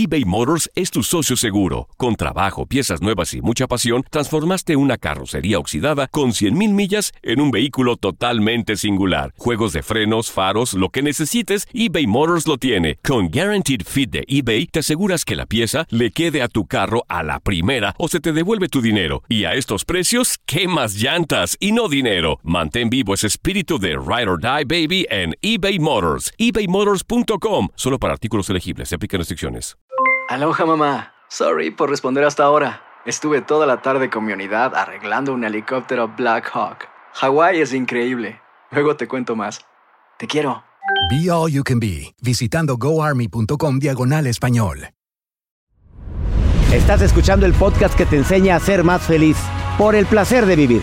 eBay Motors es tu socio seguro. Con trabajo, piezas nuevas y mucha pasión, transformaste una carrocería oxidada con 100,000 millas en un vehículo totalmente singular. Juegos de frenos, faros, lo que necesites, eBay Motors lo tiene. Con Guaranteed Fit de eBay, te aseguras que la pieza le quede a tu carro a la primera o se te devuelve tu dinero. Y a estos precios, ¿quemas llantas y no dinero? Mantén vivo ese espíritu de Ride or Die, baby, en eBay Motors. ebaymotors.com. Solo para artículos elegibles. Se aplican restricciones. Aloha, mamá. Sorry por responder hasta ahora. Estuve toda la tarde con mi unidad arreglando un helicóptero Black Hawk. Hawái es increíble. Luego te cuento más. Te quiero. Be All You Can Be, visitando goarmy.com/español. Estás escuchando el podcast que te enseña a ser más feliz, por el placer de vivir.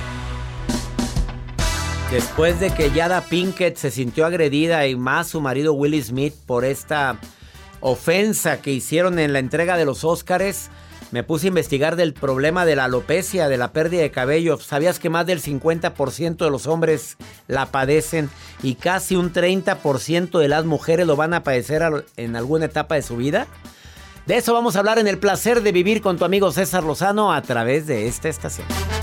Después de que Jada Pinkett se sintió agredida y más su marido Will Smith por esta ofensa que hicieron en la entrega de los Óscares, me puse a investigar del problema de la alopecia, de la pérdida de cabello. ¿Sabías que más del 50% de los hombres la padecen y casi un 30% de las mujeres lo van a padecer en alguna etapa de su vida? De eso vamos a hablar en El Placer de Vivir con tu amigo César Lozano a través de esta estación.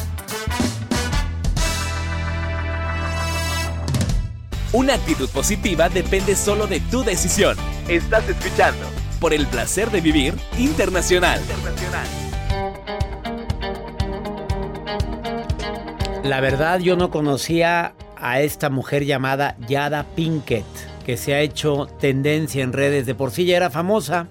Una actitud positiva depende solo de tu decisión. Estás escuchando por El Placer de Vivir Internacional. La verdad, yo no conocía a esta mujer llamada Jada Pinkett, que se ha hecho tendencia en redes. De por sí ya era famosa.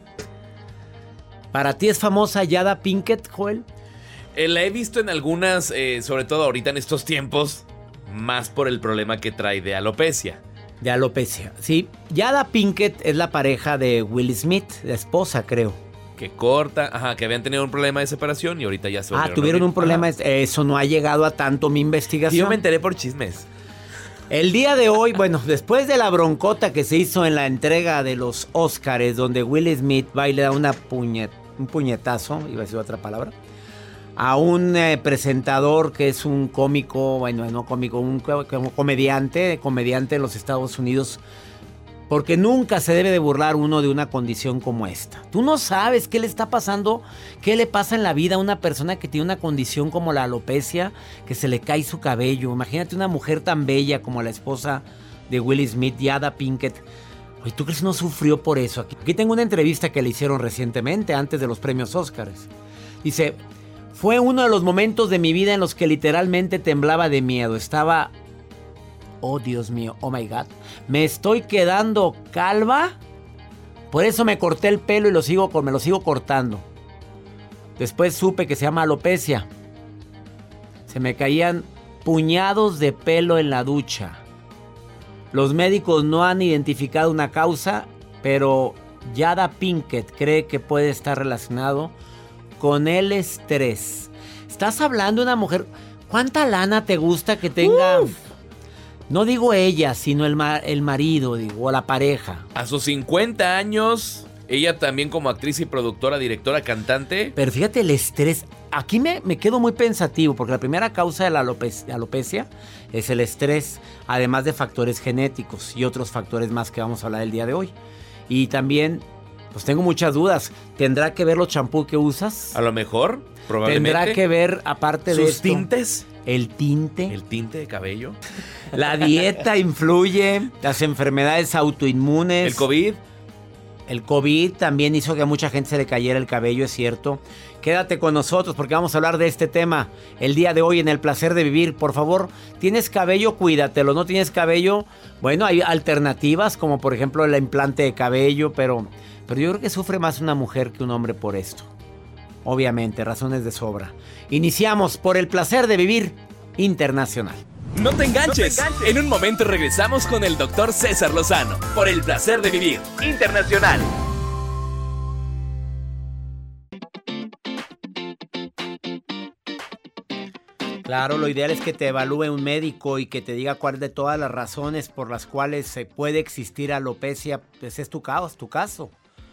¿Para ti es famosa Jada Pinkett, Joel? La he visto en algunas, sobre todo ahorita en estos tiempos, más por el problema que trae de alopecia. De alopecia, sí. Jada Pinkett es la pareja de Will Smith, la esposa, creo. Que corta, que habían tenido un problema de separación y ahorita ya se volvieron tuvieron a unir. un problema. Eso no ha llegado a tanto mi investigación. Y yo me enteré por chismes. El día de hoy, bueno, después de la broncota que se hizo en la entrega de los Óscares, donde Will Smith va y le da un puñetazo, iba a decir otra palabra, a un presentador que es un cómico, bueno, no cómico, un comediante en los Estados Unidos, porque nunca se debe de burlar uno de una condición como esta. Tú no sabes qué le está pasando, qué le pasa en la vida a una persona que tiene una condición como la alopecia, que se le cae su cabello. Imagínate una mujer tan bella como la esposa de Will Smith, Jada Pinkett. Oye, ¿tú crees que no sufrió por eso? Aquí tengo una entrevista que le hicieron recientemente, antes de los premios Óscares. Dice: fue uno de los momentos de mi vida en los que literalmente temblaba de miedo. Estaba... oh, Dios mío, oh my God. ¿Me estoy quedando calva? Por eso me corté el pelo y me lo sigo cortando. Después supe que se llama alopecia. Se me caían puñados de pelo en la ducha. Los médicos no han identificado una causa, pero Jada Pinkett cree que puede estar relacionado con el estrés. Estás hablando de una mujer... ¿Cuánta lana te gusta que tenga? No digo ella, sino el marido, digo, o la pareja. A sus 50 años, ella también como actriz y productora, directora, cantante. Pero fíjate el estrés. Aquí me quedo muy pensativo, porque la primera causa de la alopecia es el estrés, además de factores genéticos y otros factores más que vamos a hablar el día de hoy. Y también, pues tengo muchas dudas. ¿Tendrá que ver los champús que usas? A lo mejor, probablemente. ¿Tendrá que ver, aparte de esto, sus tintes? El tinte. El tinte de cabello. La dieta influye, las enfermedades autoinmunes. El COVID. El COVID también hizo que a mucha gente se le cayera el cabello, es cierto. Quédate con nosotros porque vamos a hablar de este tema el día de hoy en El Placer de Vivir. Por favor, ¿tienes cabello? Cuídatelo. ¿No tienes cabello? Bueno, hay alternativas como por ejemplo el implante de cabello, pero yo creo que sufre más una mujer que un hombre por esto. Obviamente, razones de sobra. Iniciamos por El Placer de Vivir Internacional. No te enganches. En un momento regresamos con el Dr. César Lozano por El Placer de Vivir Internacional. Claro, lo ideal es que te evalúe un médico y que te diga cuál de todas las razones por las cuales se puede existir alopecia, pues es tu caso.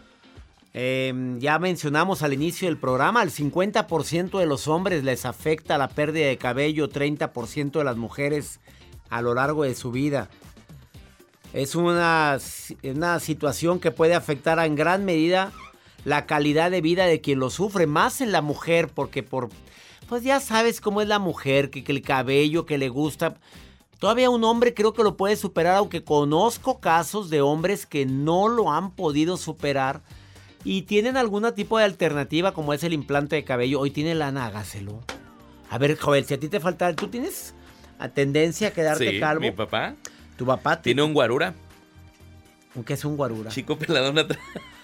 Ya mencionamos al inicio del programa, al 50% de los hombres les afecta la pérdida de cabello, 30% de las mujeres a lo largo de su vida. Es una situación que puede afectar en gran medida la calidad de vida de quien lo sufre, más en la mujer, porque pues ya sabes cómo es la mujer, que el cabello que le gusta. Todavía un hombre creo que lo puede superar, aunque conozco casos de hombres que no lo han podido superar y tienen algún tipo de alternativa como es el implante de cabello. Hoy tiene lana, hágaselo. A ver, Joel, si a ti te falta, ¿tú tienes tendencia a quedarte calvo? Mi papá. ¿Tu papá? Tiene un guarura. ¿Qué es un guarura? Chico peladón atrás.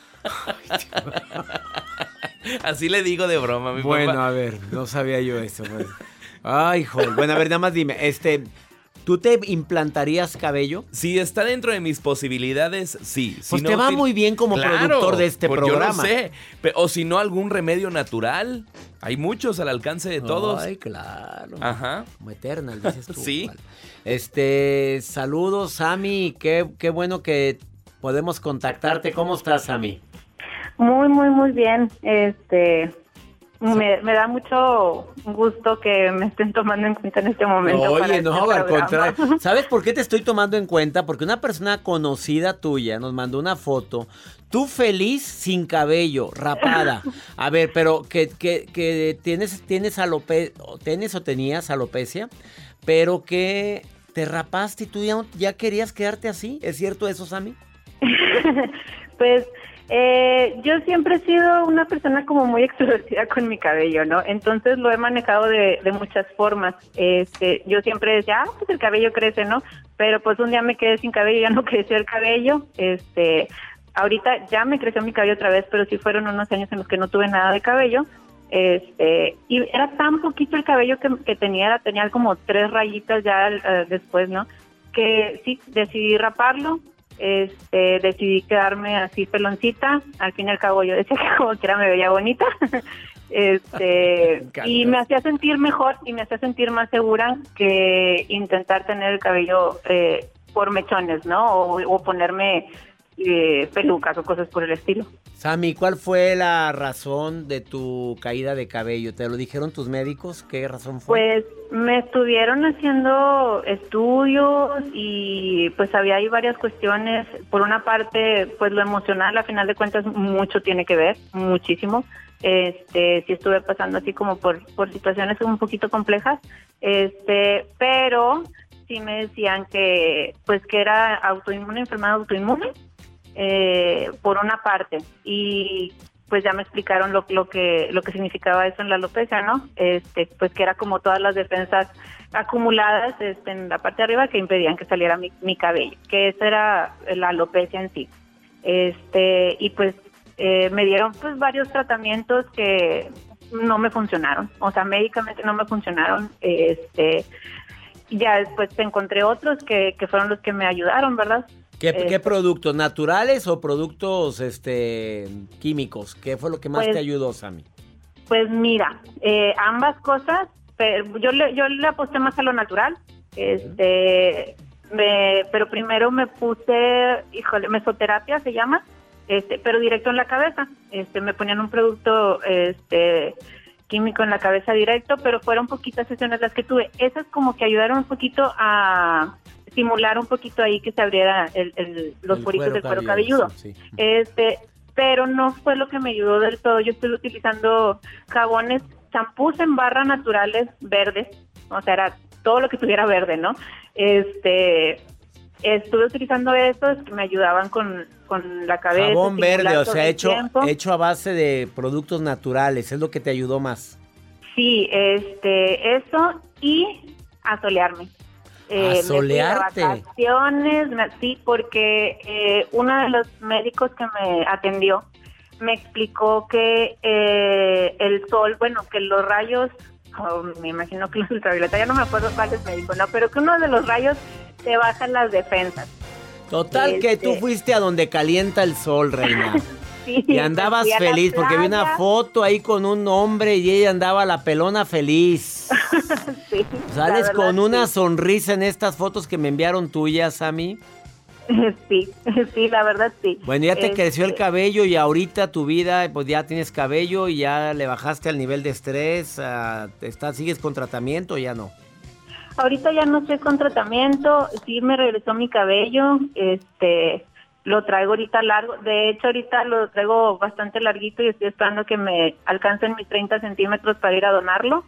Así le digo de broma a mi papá. Bueno, a ver, no sabía yo eso. Pues. Ay, Joel. Bueno, a ver, nada más dime, ¿tú te implantarías cabello? Si está dentro de mis posibilidades, sí. Pues te va muy bien como productor de este programa. Yo lo sé. O si no, algún remedio natural. Hay muchos al alcance de todos. Ay, claro. Ajá. Como Eternal, dices tú. Sí. Saludos, Sammy. Qué bueno que podemos contactarte. ¿Cómo estás, Sammy? Muy, muy, muy bien. Me da mucho gusto que me estén tomando en cuenta en este momento. Oye, no, al contrario. ¿Sabes por qué te estoy tomando en cuenta? Porque una persona conocida tuya nos mandó una foto. Tú feliz sin cabello, rapada. A ver, pero que tenías alopecia, pero que te rapaste y tú ya querías quedarte así. ¿Es cierto eso, Sammy? Pues yo siempre he sido una persona como muy extrovertida con mi cabello, ¿no? Entonces lo he manejado de muchas formas. Yo siempre decía, pues el cabello crece, ¿no? Pero pues un día me quedé sin cabello, ya no creció el cabello. Ahorita ya me creció mi cabello otra vez, pero sí fueron unos años en los que no tuve nada de cabello. Y era tan poquito el cabello que tenía como 3 rayitas ya después, ¿no? Que sí, decidí raparlo. Decidí quedarme así peloncita. Al fin y al cabo yo decía que como quiera me veía bonita. Y me hacía sentir mejor y me hacía sentir más segura que intentar tener el cabello por mechones, ¿no? O ponerme pelucas o cosas por el estilo. Sammy, ¿cuál fue la razón de tu caída de cabello? ¿Te lo dijeron tus médicos? ¿Qué razón fue? Pues me estuvieron haciendo estudios y pues había ahí varias cuestiones. Por una parte, pues lo emocional, a final de cuentas, mucho tiene que ver, muchísimo. Sí estuve pasando así como por situaciones un poquito complejas, pero sí me decían que era autoinmune, enfermedad autoinmune. Por una parte, y pues ya me explicaron lo que significaba eso en la alopecia, ¿no? Pues que era como todas las defensas acumuladas en la parte de arriba que impedían que saliera mi cabello, que esa era la alopecia en sí. Y pues me dieron pues varios tratamientos que no me funcionaron, o sea, médicamente no me funcionaron. Ya después encontré otros que fueron los que me ayudaron, ¿verdad? ¿Qué productos? ¿Naturales o productos químicos? ¿Qué fue lo que más te ayudó, Sammy? Pues mira, ambas cosas, pero yo le aposté más a lo natural. Pero primero me puse, mesoterapia se llama, pero directo en la cabeza. Me ponían un producto químico en la cabeza directo, pero fueron poquitas sesiones las que tuve. Esas como que ayudaron un poquito a estimular un poquito ahí que se abriera los poritos del cuero cabelludo. Sí. Pero no fue lo que me ayudó del todo. Yo estoy utilizando jabones, champús en barra naturales verdes, o sea, era todo lo que tuviera verde, ¿no? Estuve utilizando esos que me ayudaban con la cabeza. Jabón verde, o sea, hecho a base de productos naturales, es lo que te ayudó más. Sí, eso y asolearme. ¿Asolearte? Vacaciones, sí, porque uno de los médicos que me atendió me explicó que el sol, que los rayos, me imagino que los ultravioleta, ya no me acuerdo cuáles me dijo, no, pero que uno de los rayos te bajan las defensas. Total, que tú fuiste a donde calienta el sol, reina. Sí, y andabas feliz, porque vi una foto ahí con un hombre y ella andaba la pelona feliz. Sí, ¿sales con una sonrisa en estas fotos que me enviaron tuyas, Sammy? Sí, la verdad sí. Bueno, ya te creció el cabello y ahorita tu vida, pues ya tienes cabello y ya le bajaste al nivel de estrés. ¿Sigues con tratamiento o ya no? Ahorita ya no estoy con tratamiento, sí me regresó mi cabello, Lo traigo ahorita largo, de hecho ahorita lo traigo bastante larguito y estoy esperando que me alcancen mis 30 centímetros para ir a donarlo.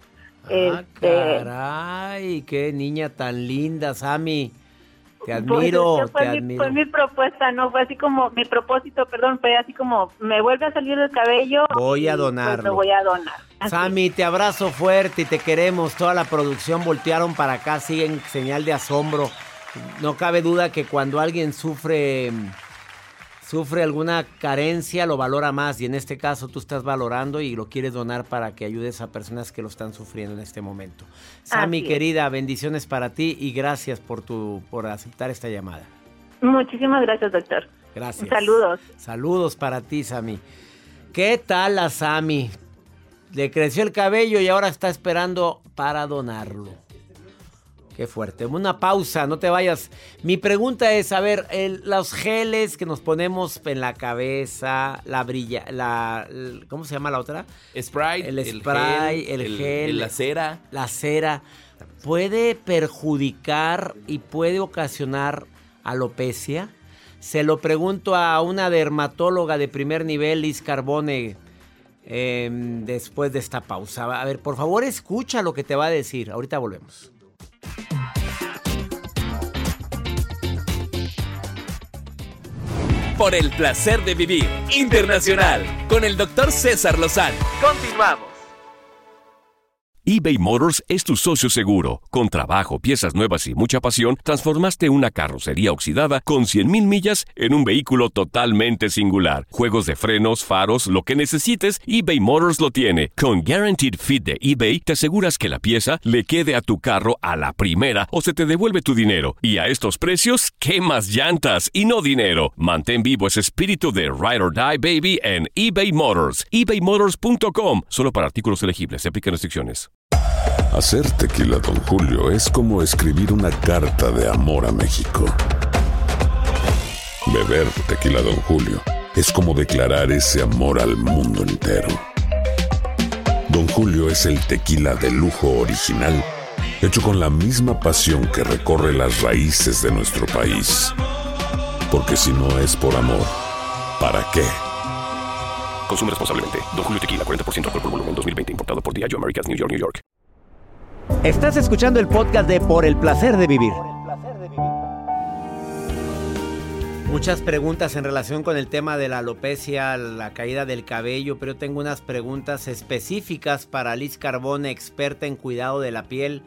Caray, qué niña tan linda, Sammy. Te admiro, pues, te admiro. Fue mi propuesta, no fue así como mi propósito, perdón, fue así como me vuelve a salir el cabello. Voy a pues, donarlo. lo voy a donar. Así. Sammy, te abrazo fuerte y te queremos. Toda la producción voltearon para acá, siguen señal de asombro. No cabe duda que cuando alguien sufre alguna carencia, lo valora más. Y en este caso tú estás valorando y lo quieres donar para que ayudes a personas que lo están sufriendo en este momento. Sammy, querida, bendiciones para ti y gracias por aceptar esta llamada. Muchísimas gracias, doctor. Gracias. Saludos. Saludos para ti, Sammy. ¿Qué tal la Sammy? Le creció el cabello y ahora está esperando para donarlo. Qué fuerte. Una pausa, no te vayas. Mi pregunta es, a ver, los geles que nos ponemos en la cabeza, ¿cómo se llama la otra? Sprite, el spray, el gel, la cera. La cera, ¿puede perjudicar y puede ocasionar alopecia? Se lo pregunto a una dermatóloga de primer nivel, Liz Carbone, después de esta pausa. A ver, por favor, escucha lo que te va a decir. Ahorita volvemos. Por el placer de vivir internacional con el Dr. César Lozano. Continuamos. eBay Motors es tu socio seguro. Con trabajo, piezas nuevas y mucha pasión, transformaste una carrocería oxidada con 100,000 millas en un vehículo totalmente singular. Juegos de frenos, faros, lo que necesites, eBay Motors lo tiene. Con Guaranteed Fit de eBay, te aseguras que la pieza le quede a tu carro a la primera o se te devuelve tu dinero. Y a estos precios, ¿qué más llantas y no dinero? Mantén vivo ese espíritu de Ride or Die, baby, en eBay Motors. ebaymotors.com. Solo para artículos elegibles. Se aplican restricciones. Hacer tequila Don Julio es como escribir una carta de amor a México. Beber tequila Don Julio es como declarar ese amor al mundo entero. Don Julio es el tequila de lujo original, hecho con la misma pasión que recorre las raíces de nuestro país. Porque si no es por amor, ¿para qué? Consume responsablemente. Don Julio Tequila, 40% alcohol por volumen, 2020. Importado por Diageo Americas, New York, New York. Estás escuchando el podcast de Por el Placer de Vivir. Muchas preguntas en relación con el tema de la alopecia, la caída del cabello, pero yo tengo unas preguntas específicas para Liz Carbone, experta en cuidado de la piel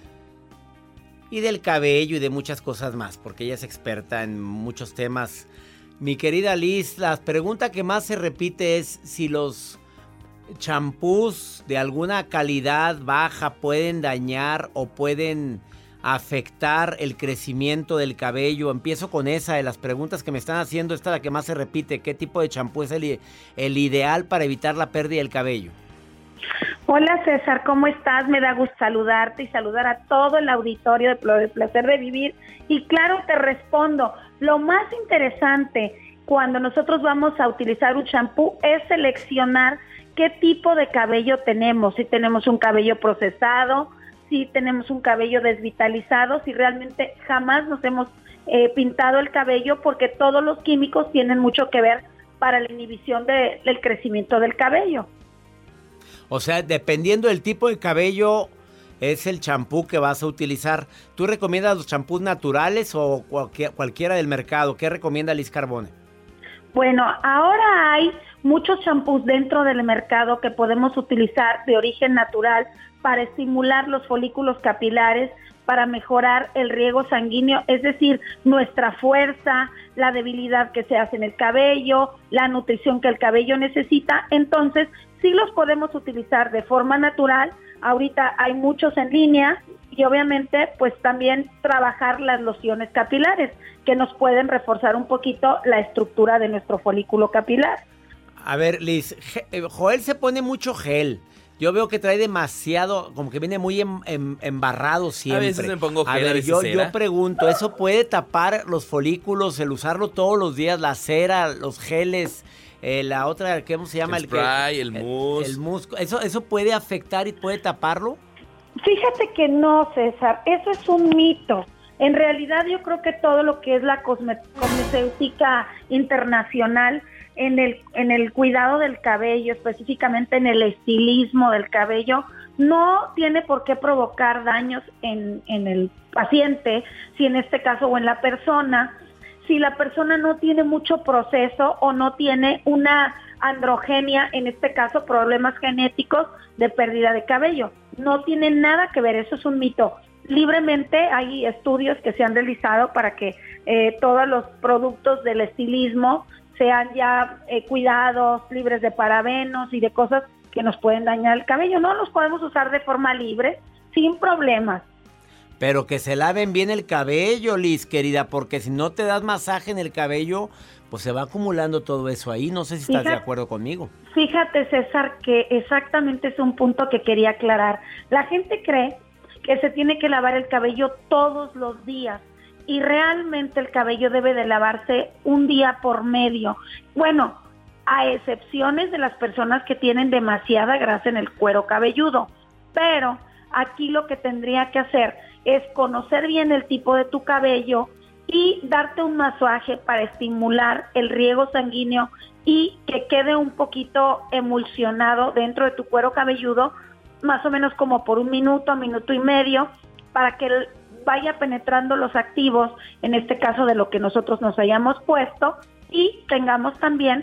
y del cabello y de muchas cosas más, porque ella es experta en muchos temas. Mi querida Liz, la pregunta que más se repite es si los champús de alguna calidad baja pueden dañar o pueden afectar el crecimiento del cabello. Empiezo con esa de las preguntas que me están haciendo. Esta es la que más se repite. ¿Qué tipo de champú es el ideal para evitar la pérdida del cabello? Hola César, ¿cómo estás? Me da gusto saludarte y saludar a todo el auditorio de Placer de Vivir. Y claro, te respondo. Lo más interesante cuando nosotros vamos a utilizar un champú es seleccionar qué tipo de cabello tenemos. Si tenemos un cabello procesado, si tenemos un cabello desvitalizado, si realmente jamás nos hemos pintado el cabello, porque todos los químicos tienen mucho que ver para la inhibición del crecimiento del cabello. O sea, dependiendo del tipo de cabello, es el champú que vas a utilizar. ¿Tú recomiendas los champús naturales o cualquiera del mercado? ¿Qué recomienda Liz Carbone? Bueno, ahora hay muchos champús dentro del mercado que podemos utilizar de origen natural para estimular los folículos capilares, para mejorar el riego sanguíneo, es decir, nuestra fuerza, la debilidad que se hace en el cabello, la nutrición que el cabello necesita. Entonces, sí los podemos utilizar de forma natural. Ahorita hay muchos en línea y obviamente pues también trabajar las lociones capilares que nos pueden reforzar un poquito la estructura de nuestro folículo capilar. A ver, Liz, Joel se pone mucho gel. Yo veo que trae demasiado, como que viene muy embarrado siempre. A veces me pongo gel, a ver, yo pregunto, ¿eso puede tapar los folículos, el usarlo todos los días, la cera, los geles, la otra, ¿cómo se llama? El spray, el mousse. El mousse. ¿Eso puede afectar y puede taparlo? Fíjate que no, César, eso es un mito. En realidad yo creo que todo lo que es la cosmecéutica internacional en el cuidado del cabello, específicamente en el estilismo del cabello, no tiene por qué provocar daños en el paciente, si en este caso o en la persona, si la persona no tiene mucho proceso o no tiene una androgenia, en este caso problemas genéticos de pérdida de cabello. No tiene nada que ver, eso es un mito. Libremente hay estudios que se han realizado para que todos los productos del estilismo sean ya cuidados, libres de parabenos y de cosas que nos pueden dañar el cabello. No los podemos usar de forma libre, sin problemas. Pero que se laven bien el cabello, Liz, querida, porque si no te das masaje en el cabello, pues se va acumulando todo eso ahí. No sé si estás de acuerdo conmigo. Fíjate, César, que exactamente es un punto que quería aclarar. La gente cree que se tiene que lavar el cabello todos los días y realmente el cabello debe de lavarse un día por medio. Bueno, a excepciones de las personas que tienen demasiada grasa en el cuero cabelludo, pero aquí lo que tendría que hacer es conocer bien el tipo de tu cabello y darte un masaje para estimular el riego sanguíneo y que quede un poquito emulsionado dentro de tu cuero cabelludo, más o menos como por 1 minuto, 1 minuto y medio, para que vaya penetrando los activos, en este caso de lo que nosotros nos hayamos puesto, y tengamos también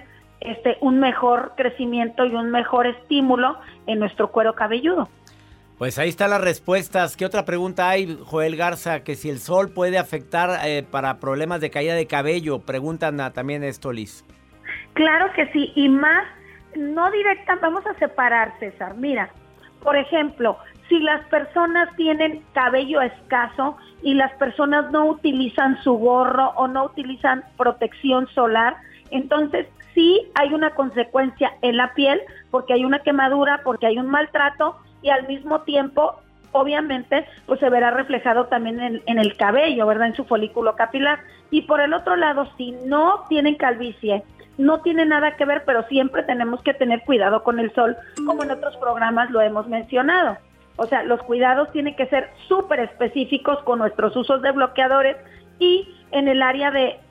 un mejor crecimiento y un mejor estímulo en nuestro cuero cabelludo. Pues ahí están las respuestas. ¿Qué otra pregunta hay, Joel Garza? Que si el sol puede afectar para problemas de caída de cabello. Preguntan también esto, Liz. Claro que sí, y más, no directa, vamos a separar, César. Mira, por ejemplo, si las personas tienen cabello escaso y las personas no utilizan su gorro o no utilizan protección solar, entonces sí hay una consecuencia en la piel porque hay una quemadura, porque hay un maltrato, y al mismo tiempo, obviamente, pues se verá reflejado también en el cabello, ¿verdad? En su folículo capilar. Y por el otro lado, si no tienen calvicie, no tiene nada que ver, pero siempre tenemos que tener cuidado con el sol, como en otros programas lo hemos mencionado. O sea, los cuidados tienen que ser súper específicos con nuestros usos de bloqueadores y en el área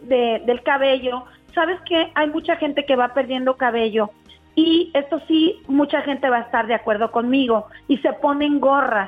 del cabello. ¿Sabes qué? Hay mucha gente que va perdiendo cabello. Y esto sí, mucha gente va a estar de acuerdo conmigo, y se ponen gorras.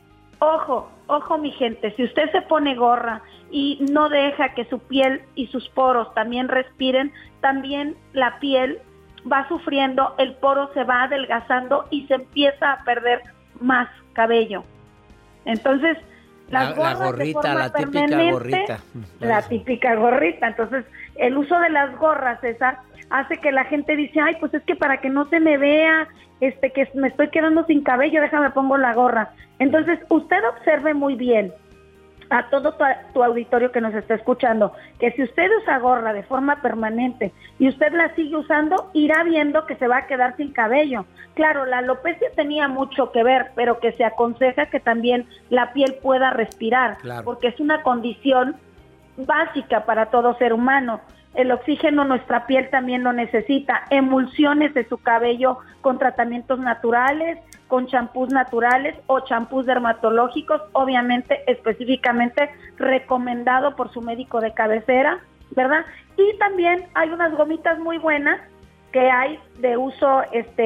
Ojo mi gente, si usted se pone gorra y no deja que su piel y sus poros también respiren, también la piel va sufriendo, el poro se va adelgazando y se empieza a perder más cabello. Entonces, la gorrita, la típica gorrita. La típica gorrita. Entonces, el uso de las gorras, César, hace que la gente dice, ay, pues es que para que no se me vea, que me estoy quedando sin cabello, déjame pongo la gorra. Entonces, usted observe muy bien a todo tu auditorio que nos está escuchando, que si usted usa gorra de forma permanente y usted la sigue usando, irá viendo que se va a quedar sin cabello. Claro, la alopecia tenía mucho que ver, pero que se aconseja que también la piel pueda respirar, claro, porque es una condición básica para todo ser humano. El oxígeno nuestra piel también lo necesita. Emulsiones de su cabello con tratamientos naturales, con champús naturales o champús dermatológicos, obviamente específicamente recomendado por su médico de cabecera, ¿verdad? Y también hay unas gomitas muy buenas que hay de uso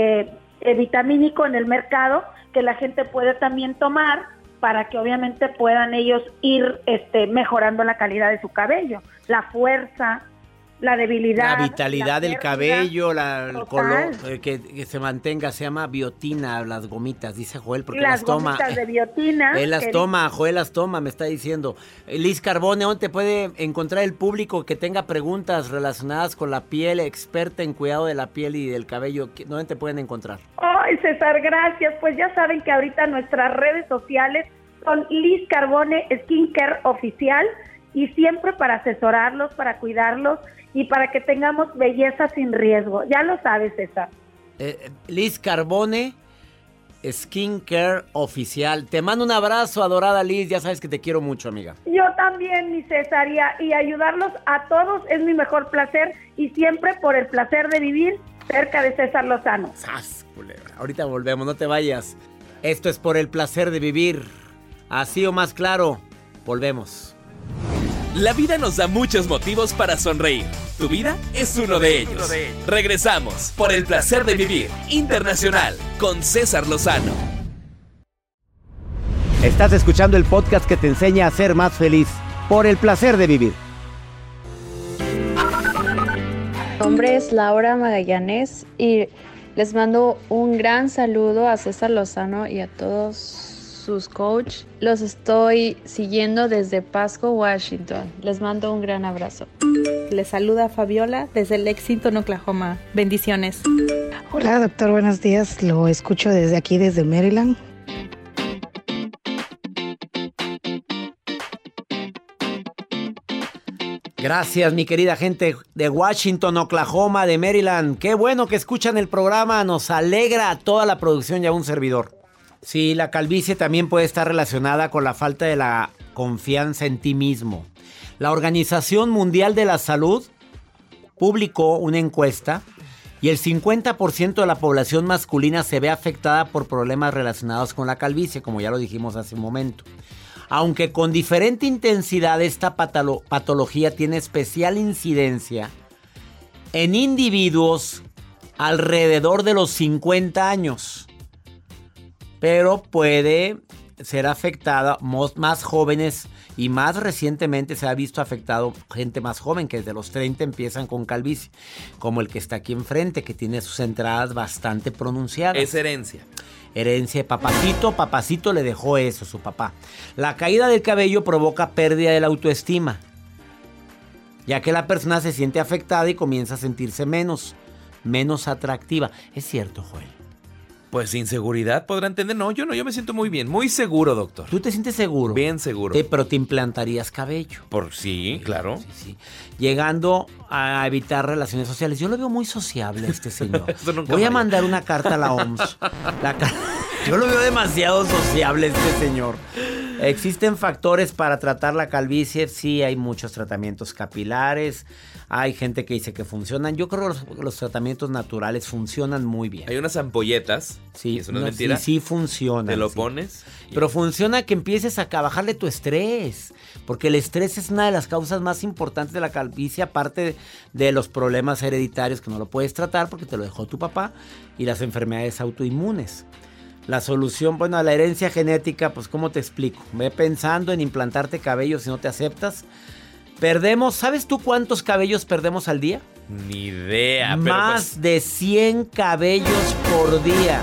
vitamínico en el mercado que la gente puede también tomar para que obviamente puedan ellos ir mejorando la calidad de su cabello, la fuerza, la debilidad, la vitalidad del cabello, el color, que se mantenga, se llama biotina, las gomitas, dice Joel, porque las toma. Las gomitas de biotina. Él las toma, Joel las toma, me está diciendo. Liz Carbone, ¿dónde te puede encontrar el público que tenga preguntas relacionadas con la piel, experta en cuidado de la piel y del cabello? ¿Dónde te pueden encontrar? Ay, César, gracias. Pues ya saben que ahorita nuestras redes sociales son Liz Carbone Skincare Oficial, y siempre para asesorarlos, para cuidarlos y para que tengamos belleza sin riesgo. Ya lo sabes, César. Liz Carbone Skincare Oficial. Te mando un abrazo, adorada Liz. Ya sabes que te quiero mucho, amiga. Yo también, mi César, y ayudarlos a todos es mi mejor placer, y siempre por el placer de vivir cerca de César Lozano. ¡Sas, culebra! Ahorita volvemos, no te vayas. Esto es por el placer de vivir. Así o más claro, volvemos. La vida nos da muchos motivos para sonreír. Tu vida es uno de ellos. Regresamos por el placer de vivir internacional con César Lozano. Estás escuchando el podcast que te enseña a ser más feliz. Por el placer de vivir. Mi nombre es Laura Magallanes y les mando un gran saludo a César Lozano y a todos sus coaches. Los estoy siguiendo desde Pasco, Washington. Les mando un gran abrazo. Les saluda Fabiola desde Lexington, Oklahoma. Bendiciones. Hola, doctor, buenos días. Lo escucho desde aquí, desde Maryland. Gracias, mi querida gente de Washington, Oklahoma, de Maryland. Qué bueno que escuchan el programa. Nos alegra a toda la producción y a un servidor. Sí, la calvicie también puede estar relacionada con la falta de la confianza en ti mismo. La Organización Mundial de la Salud publicó una encuesta y el 50% de la población masculina se ve afectada por problemas relacionados con la calvicie, como ya lo dijimos hace un momento. Aunque con diferente intensidad, esta patología tiene especial incidencia en individuos alrededor de los 50 años. Pero puede ser afectada más jóvenes y más recientemente se ha visto afectado gente más joven que desde los 30 empiezan con calvicie, como el que está aquí enfrente, que tiene sus entradas bastante pronunciadas. Es herencia. Herencia de papacito le dejó eso, su papá. La caída del cabello provoca pérdida de la autoestima, ya que la persona se siente afectada y comienza a sentirse menos atractiva. ¿Es cierto, Joel? Pues inseguridad podrá entender. No, yo me siento muy bien, muy seguro, doctor. ¿Tú te sientes seguro? Bien seguro. Pero te implantarías cabello. Sí, claro. Sí. Llegando a evitar relaciones sociales. Yo lo veo muy sociable este señor. Voy a mandar una carta a la OMS. Yo lo veo demasiado sociable este señor. ¿Existen factores para tratar la calvicie? Sí, hay muchos tratamientos capilares. Hay gente que dice que funcionan. Yo creo que los tratamientos naturales funcionan muy bien. Hay unas ampolletas. Sí, ¿eso no es mentira? Sí funcionan. Te lo pones. Pero funciona que empieces a bajarle tu estrés. Porque el estrés es una de las causas más importantes de la calvicie, aparte de los problemas hereditarios que no lo puedes tratar porque te lo dejó tu papá, y las enfermedades autoinmunes. La solución, bueno, a la herencia genética, pues ¿cómo te explico? Ve pensando en implantarte cabello si no te aceptas. ¿Sabes tú cuántos cabellos perdemos al día? Ni idea. Más de 100 cabellos por día.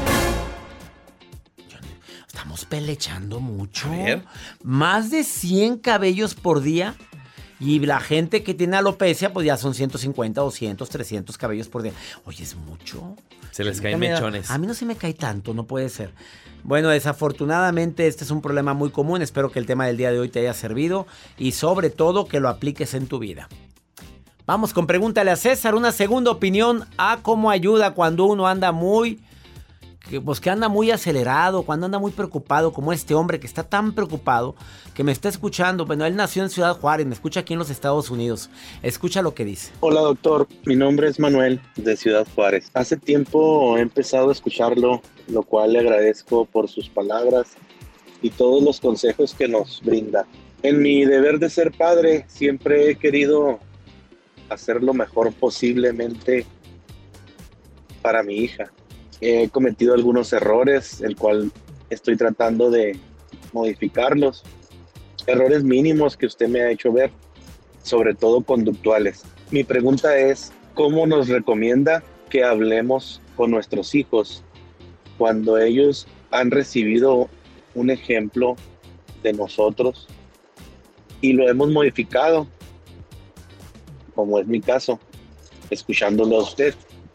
Estamos pelechando mucho. A ver. Más de 100 cabellos por día. Y la gente que tiene alopecia, pues ya son 150, 200, 300 cabellos por día. Oye, es mucho. Se les caen mechones. A mí no se me cae tanto, no puede ser. Bueno, desafortunadamente este es un problema muy común. Espero que el tema del día de hoy te haya servido y sobre todo que lo apliques en tu vida. Vamos con Pregúntale a César, una segunda opinión a cómo ayuda cuando uno anda que anda muy acelerado, cuando anda muy preocupado, como este hombre que está tan preocupado, que me está escuchando. Bueno, él nació en Ciudad Juárez, me escucha aquí en los Estados Unidos. Escucha lo que dice. Hola, doctor. Mi nombre es Manuel, de Ciudad Juárez. Hace tiempo he empezado a escucharlo, lo cual le agradezco por sus palabras y todos los consejos que nos brinda. En mi deber de ser padre, siempre he querido hacer lo mejor posiblemente para mi hija. He cometido algunos errores, el cual estoy tratando de modificarlos. Errores mínimos que usted me ha hecho ver, sobre todo conductuales. Mi pregunta es, ¿cómo nos recomienda que hablemos con nuestros hijos cuando ellos han recibido un ejemplo de nosotros y lo hemos modificado, como es mi caso, escuchándolo a usted?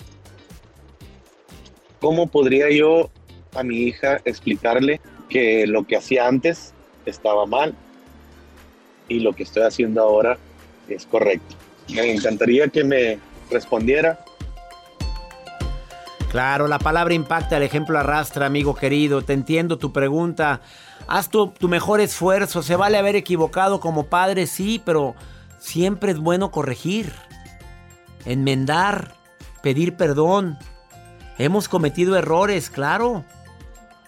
¿Cómo podría yo a mi hija explicarle que lo que hacía antes estaba mal y lo que estoy haciendo ahora es correcto? Me encantaría que me respondiera. Claro, la palabra impacta, el ejemplo arrastra, amigo querido. Te entiendo tu pregunta. Haz tu mejor esfuerzo. Se vale haber equivocado como padre, sí, pero siempre es bueno corregir, enmendar, pedir perdón. Hemos cometido errores, claro.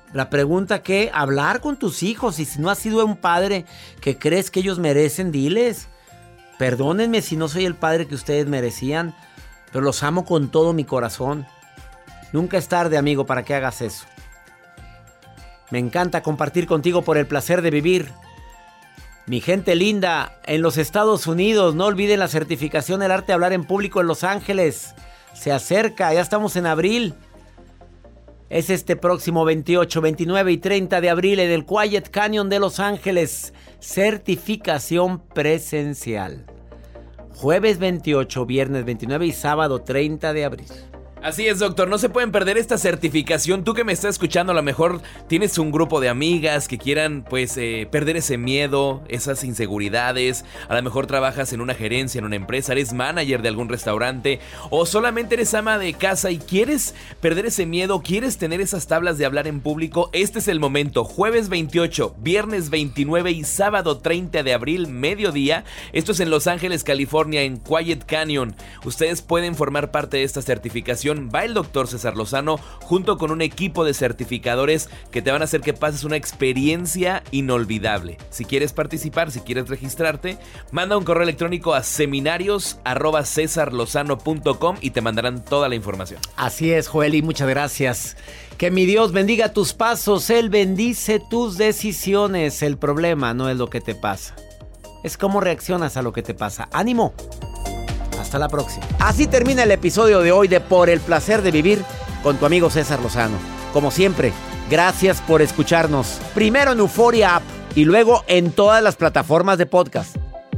La pregunta que hablar con tus hijos, y si no has sido un padre que crees que ellos merecen, diles: perdónenme si no soy el padre que ustedes merecían, pero los amo con todo mi corazón. Nunca es tarde, amigo, para que hagas eso. Me encanta compartir contigo por el placer de vivir. Mi gente linda, en los Estados Unidos, no olviden la certificación del arte de hablar en público en Los Ángeles. Se acerca, ya estamos en abril. Es este próximo 28, 29 y 30 de abril en el Quiet Canyon de Los Ángeles. Certificación presencial. Jueves 28, viernes 29 y sábado 30 de abril. Así es, doctor, no se pueden perder esta certificación. Tú que me estás escuchando, a lo mejor tienes un grupo de amigas que quieran, perder ese miedo, esas inseguridades. A lo mejor trabajas en una gerencia, en una empresa, eres manager de algún restaurante, o solamente eres ama de casa y quieres perder ese miedo, quieres tener esas tablas de hablar en público. Este es el momento. Jueves 28, viernes 29 y sábado 30 de abril, mediodía. Esto es en Los Ángeles, California, en Quiet Canyon. Ustedes pueden formar parte de esta certificación. Va el doctor César Lozano junto con un equipo de certificadores que te van a hacer que pases una experiencia inolvidable. Si quieres participar, si quieres registrarte, manda un correo electrónico a seminarios@cesarlozano.com y te mandarán toda la información. Así es, Joeli, muchas gracias. Que mi Dios bendiga tus pasos, Él bendice tus decisiones. El problema no es lo que te pasa, es cómo reaccionas a lo que te pasa. ¡Ánimo! Hasta la próxima. Así termina el episodio de hoy de Por el Placer de Vivir con tu amigo César Lozano. Como siempre, gracias por escucharnos. Primero en Euforia App y luego en todas las plataformas de podcast.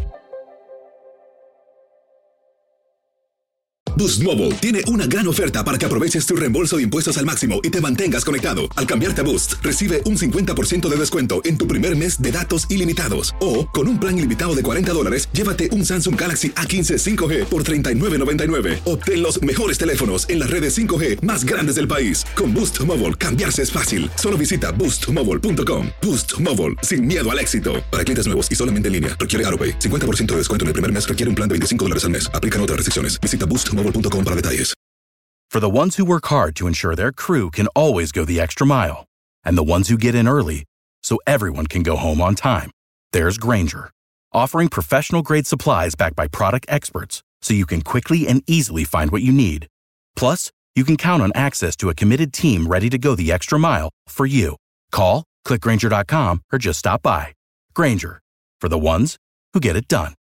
Boost Mobile tiene una gran oferta para que aproveches tu reembolso de impuestos al máximo y te mantengas conectado. Al cambiarte a Boost, recibe un 50% de descuento en tu primer mes de datos ilimitados. O, con un plan ilimitado de $40, llévate un Samsung Galaxy A15 5G por $39.99. Obtén los mejores teléfonos en las redes 5G más grandes del país. Con Boost Mobile, cambiarse es fácil. Solo visita boostmobile.com. Boost Mobile, sin miedo al éxito. Para clientes nuevos y solamente en línea, requiere AroPay. 50% de descuento en el primer mes requiere un plan de $25 al mes. Aplican otras restricciones. Visita boostmobile.com para detalles. For the ones who work hard to ensure their crew can always go the extra mile, and the ones who get in early so everyone can go home on time, there's Grainger, offering professional-grade supplies backed by product experts so you can quickly and easily find what you need. Plus, you can count on access to a committed team ready to go the extra mile for you. Call, click Grainger.com, or just stop by. Grainger, for the ones who get it done.